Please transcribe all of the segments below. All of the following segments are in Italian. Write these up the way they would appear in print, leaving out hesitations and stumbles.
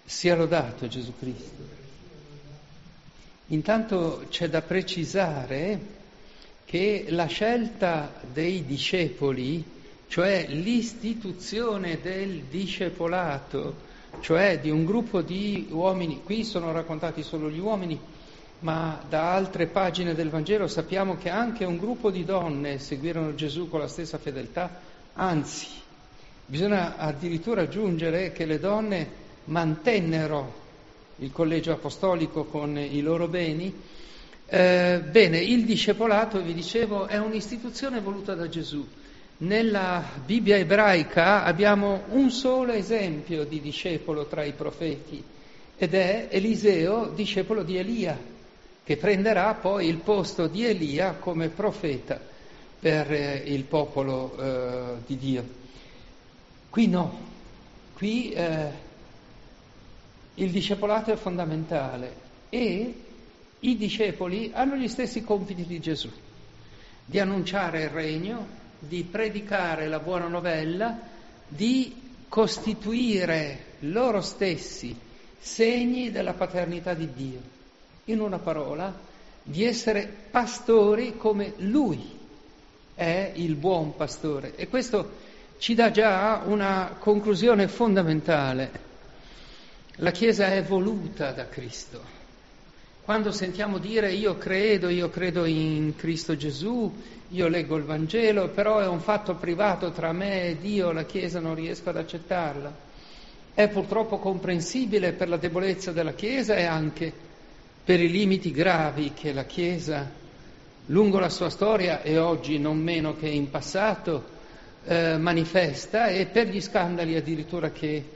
Sia lodato Gesù Cristo. Intanto c'è da precisare che la scelta dei discepoli, cioè l'istituzione del discepolato, cioè di un gruppo di uomini, qui sono raccontati solo gli uomini, ma da altre pagine del Vangelo sappiamo che anche un gruppo di donne seguirono Gesù con la stessa fedeltà, anzi, bisogna addirittura aggiungere che le donne mantennero il collegio apostolico con i loro beni. Bene, il discepolato, vi dicevo, è un'istituzione voluta da Gesù. Nella Bibbia ebraica abbiamo un solo esempio di discepolo tra i profeti ed è Eliseo, discepolo di Elia, che prenderà poi il posto di Elia come profeta per il popolo di Dio. Qui no, qui il discepolato è fondamentale e i discepoli hanno gli stessi compiti di Gesù, di annunciare il regno, di predicare la buona novella, di costituire loro stessi segni della paternità di Dio. In una parola, di essere pastori come Lui è il buon pastore. E questo ci dà già una conclusione fondamentale. La Chiesa è voluta da Cristo. Quando sentiamo dire io credo in Cristo Gesù, io leggo il Vangelo, però è un fatto privato tra me e Dio, la Chiesa non riesco ad accettarla. È purtroppo comprensibile per la debolezza della Chiesa e anche per i limiti gravi che la Chiesa, lungo la sua storia e oggi non meno che in passato, manifesta, e per gli scandali addirittura che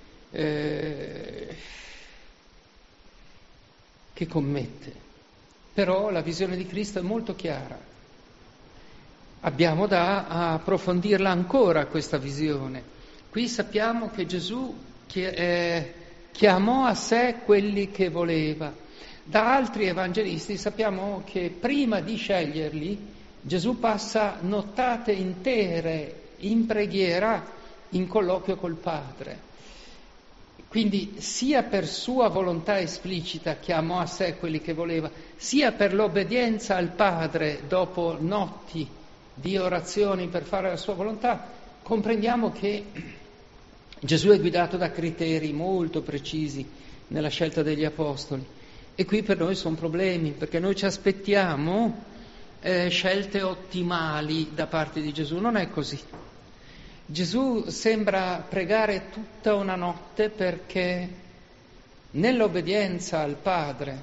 commette. Però la visione di Cristo è molto chiara. Abbiamo da approfondirla ancora questa visione. Qui sappiamo che Gesù chiamò a sé quelli che voleva. Da altri evangelisti sappiamo che prima di sceglierli Gesù passa nottate intere in preghiera, in colloquio col Padre. Quindi sia per sua volontà esplicita chiamò a sé quelli che voleva, sia per l'obbedienza al Padre dopo notti di orazioni per fare la sua volontà, comprendiamo che Gesù è guidato da criteri molto precisi nella scelta degli apostoli. E qui per noi sono problemi, perché noi ci aspettiamo scelte ottimali da parte di Gesù. Non è così. Gesù sembra pregare tutta una notte perché nell'obbedienza al Padre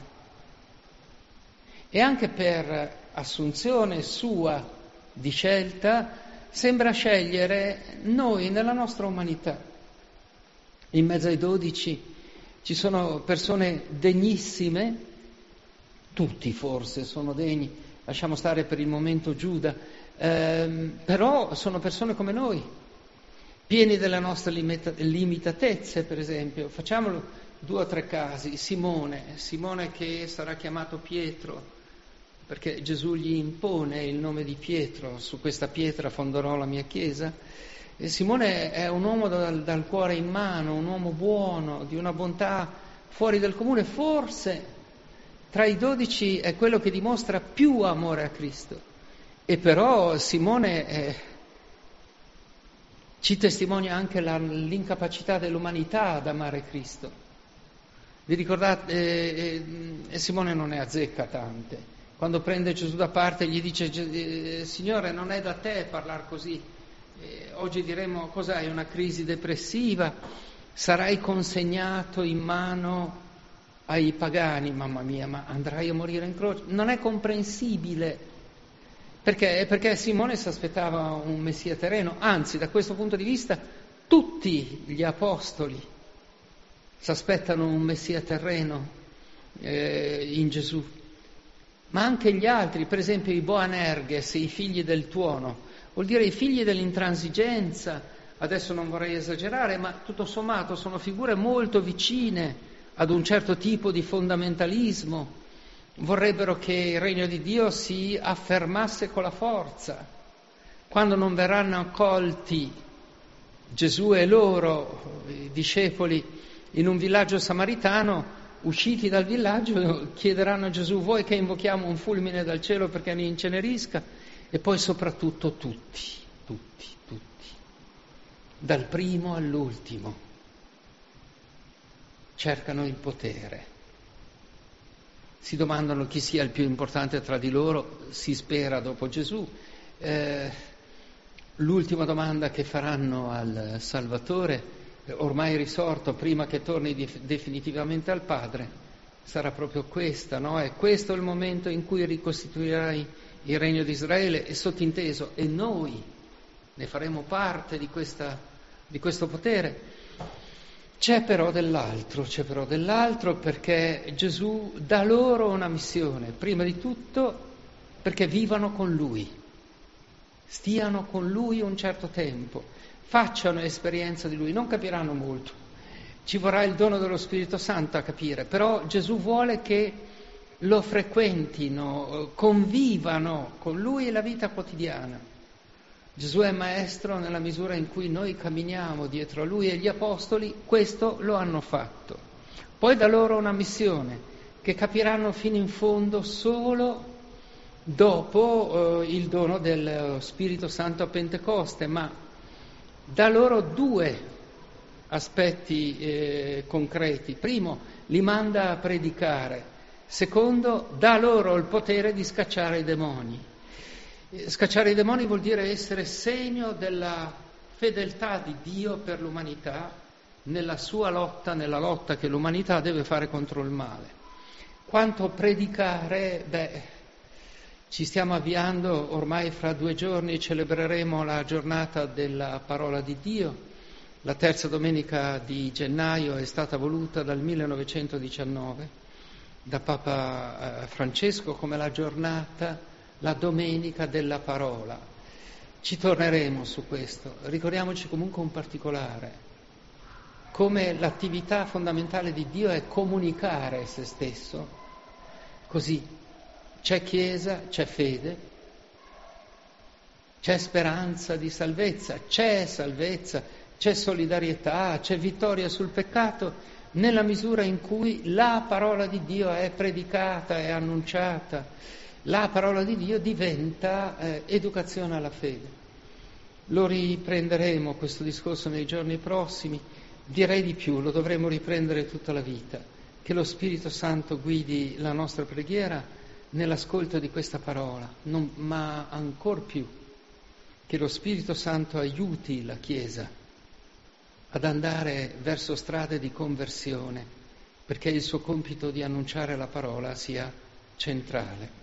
e anche per assunzione sua di scelta sembra scegliere noi nella nostra umanità. In mezzo ai 12 ci sono persone degnissime, tutti forse sono degni, lasciamo stare per il momento Giuda, però sono persone come noi, pieni delle nostre limitatezze. Per esempio, facciamolo 2 o 3 casi. Simone che sarà chiamato Pietro, perché Gesù gli impone il nome di Pietro, su questa pietra fonderò la mia chiesa. E Simone è un uomo dal cuore in mano, un uomo buono, di una bontà fuori del comune, forse tra i 12 è quello che dimostra più amore a Cristo. E però Simone ci testimonia anche l'incapacità dell'umanità ad amare Cristo. Vi ricordate? Simone non ne azzecca tante. Quando prende Gesù da parte gli dice: Signore, non è da te parlare così. Oggi diremmo: cos'hai, una crisi depressiva? Sarai consegnato in mano ai pagani? Mamma mia, ma andrai a morire in croce? Non è comprensibile. Perché Simone si aspettava un Messia terreno, anzi, da questo punto di vista tutti gli apostoli si aspettano un Messia terreno in Gesù, ma anche gli altri, per esempio i Boanerges, i figli del tuono, vuol dire i figli dell'intransigenza. Adesso non vorrei esagerare, ma tutto sommato sono figure molto vicine ad un certo tipo di fondamentalismo. Vorrebbero che il regno di Dio si affermasse con la forza. Quando non verranno accolti Gesù e loro, i discepoli, in un villaggio samaritano, usciti dal villaggio, chiederanno a Gesù: vuoi che invochiamo un fulmine dal cielo perché li incenerisca? E poi soprattutto tutti, dal primo all'ultimo, cercano il potere. Si domandano chi sia il più importante tra di loro, si spera dopo Gesù. L'ultima domanda che faranno al Salvatore, ormai risorto, prima che torni definitivamente al Padre, sarà proprio questa, no? È questo il momento in cui ricostituirai il regno di Israele, e sottinteso, e noi ne faremo parte di questo potere. C'è però dell'altro, perché Gesù dà loro una missione, prima di tutto perché vivano con Lui, stiano con Lui un certo tempo, facciano esperienza di Lui. Non capiranno molto, ci vorrà il dono dello Spirito Santo a capire, però Gesù vuole che lo frequentino, convivano con Lui la vita quotidiana. Gesù è maestro nella misura in cui noi camminiamo dietro a Lui, e gli Apostoli questo lo hanno fatto. Poi dà loro una missione che capiranno fino in fondo solo dopo il dono dello Spirito Santo a Pentecoste, ma dà loro due aspetti concreti. Primo, li manda a predicare. Secondo, dà loro il potere di scacciare i demoni. Scacciare i demoni vuol dire essere segno della fedeltà di Dio per l'umanità nella sua lotta, nella lotta che l'umanità deve fare contro il male. Quanto predicare, ci stiamo avviando, ormai fra 2 giorni celebreremo la giornata della parola di Dio. La terza domenica di gennaio è stata voluta dal 1919 da Papa Francesco come la giornata, la domenica della parola. Ci torneremo su questo. Ricordiamoci comunque un particolare: come l'attività fondamentale di Dio è comunicare se stesso, così c'è Chiesa, c'è fede, c'è speranza di salvezza, c'è solidarietà, c'è vittoria sul peccato, nella misura in cui la parola di Dio è predicata, è annunciata. La parola di Dio diventa educazione alla fede. Lo riprenderemo questo discorso nei giorni prossimi, direi di più, lo dovremo riprendere tutta la vita, che lo Spirito Santo guidi la nostra preghiera nell'ascolto di questa parola, ma ancor più che lo Spirito Santo aiuti la Chiesa ad andare verso strade di conversione, perché il suo compito di annunciare la parola sia centrale.